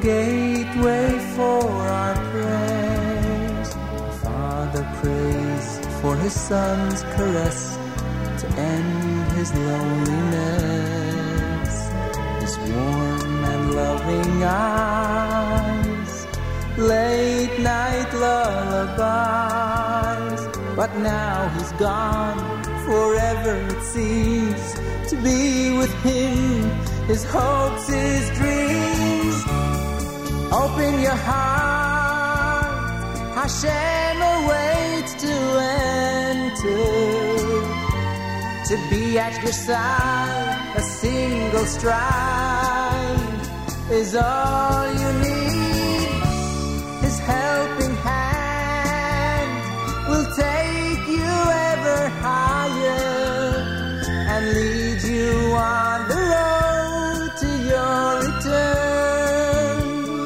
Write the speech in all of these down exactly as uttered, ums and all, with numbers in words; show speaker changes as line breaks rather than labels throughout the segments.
gateway for our prayers. Father prays for his son's caress to end his loneliness. His warm and loving eyes, late night lullabies. But now he's gone, forever it seems, to be with him, his hopes, his dreams. Open your heart, Hashem awaits to enter. To be at your side, a single stride is all you need. His helping hand will take you ever higher and lead you on the road to your return.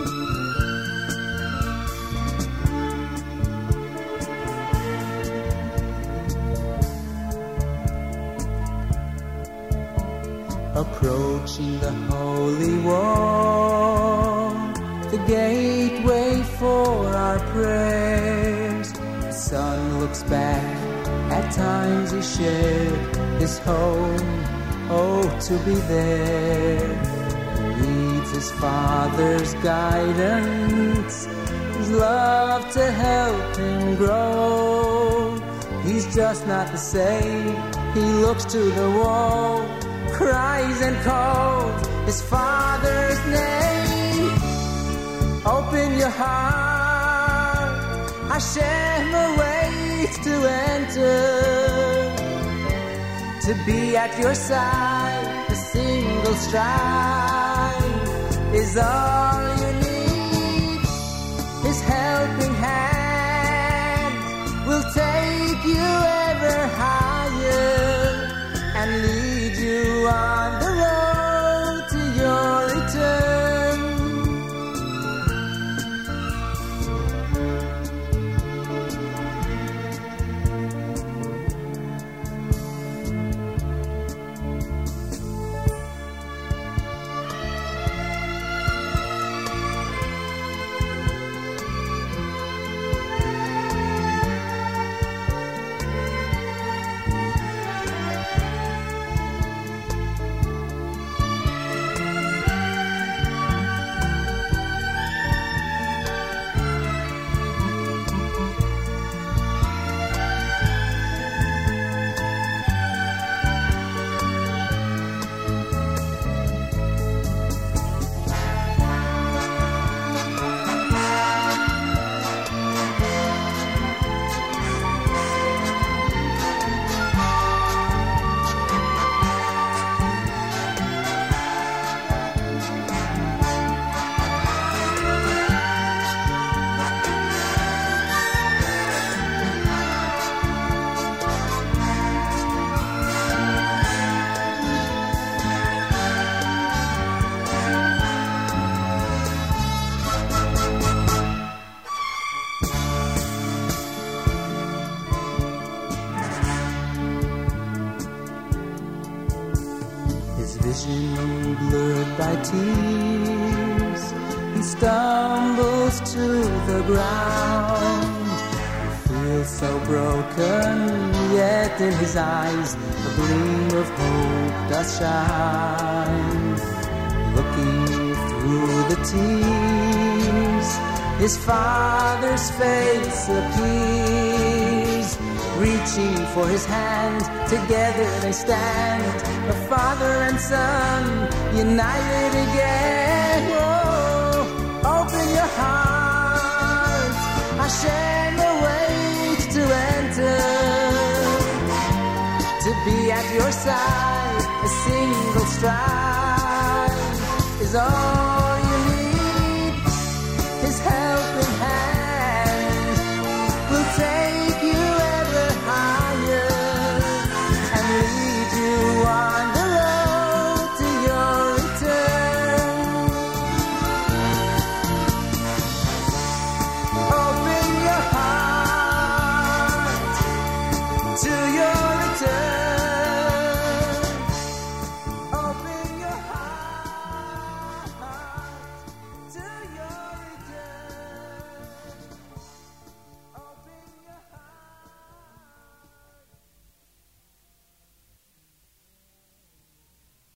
Approaching the holy wall, the gateway for our prayers. The son looks back at times he shared his home, oh, to be there. He needs his father's guidance, his love to help him grow. He's just not the same, he looks to the wall, cries and calls his father's name. Open your heart, Hashem awaits to enter. To be at your side, a single stride is all you need. His helping hand will take you ever higher and lead you on the road to your return. Vision blurred by tears, he stumbles to the ground. He feels so broken, yet in his eyes a gleam of hope does shine. Looking through the tears, his father's face appears. Reaching for his hand, together they stand, a father and son, united again. Whoa, open your heart, Hashem awaits to enter. To be at your side, a single stride is all